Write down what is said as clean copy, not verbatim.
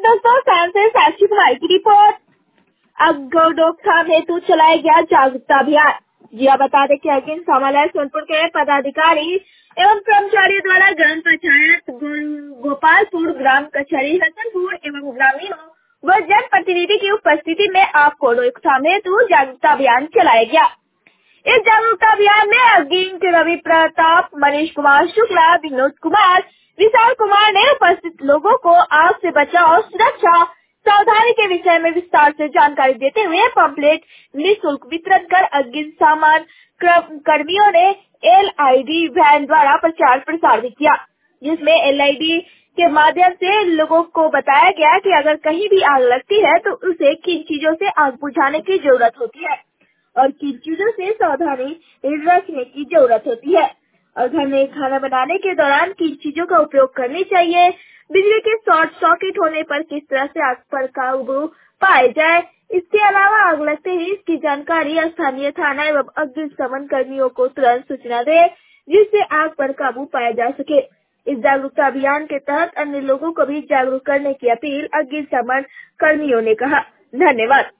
दोस्तों, साइंस से साक्षी कुमार की रिपोर्ट। आग रोकथाम हेतु चलाया गया जागरूकता अभियान। जी आप बता दें कि अगिन समालय सोनपुर के पदाधिकारी एवं कर्मचारियों द्वारा ग्राम पंचायत गोपालपुर, ग्राम कचहरी हसनपुर एवं ग्रामीणों व जन प्रतिनिधि की उपस्थिति में आग को रोकथाम हेतु जागरूकता अभियान चलाया गया। इस जागरूकता अभियान में अगिन रवि प्रताप, मनीष कुमार शुक्ला, विनोद कुमार, विशाल कुमार ने उपस्थित लोगों को आग से बचाव, सुरक्षा, सावधानी के विषय में विस्तार से जानकारी देते हुए पंपलेट निःशुल्क वितरण कर अगिन सामान कर्मियों ने एलईडी वैन द्वारा प्रचार प्रसार भी किया, जिसमें एलईडी के माध्यम से लोगों को बताया गया कि अगर कहीं भी आग लगती है तो उसे किन चीजों से आग बुझाने की जरूरत होती है और किन चीजों से सावधानी रखने की जरूरत होती है और घर में खाना बनाने के दौरान किन चीजों का उपयोग करनी चाहिए, बिजली के शॉर्ट सर्किट होने पर किस तरह से आग पर काबू पाए जाए। इसके अलावा आग लगते ही इसकी जानकारी स्थानीय थाना एवं अग्निशमन कर्मियों को तुरंत सूचना दे, जिससे आग पर काबू पाया जा सके। इस जागरूकता अभियान के तहत अन्य लोगों को भी जागरूक करने की अपील अग्निशमन कर्मियों ने कहा। धन्यवाद।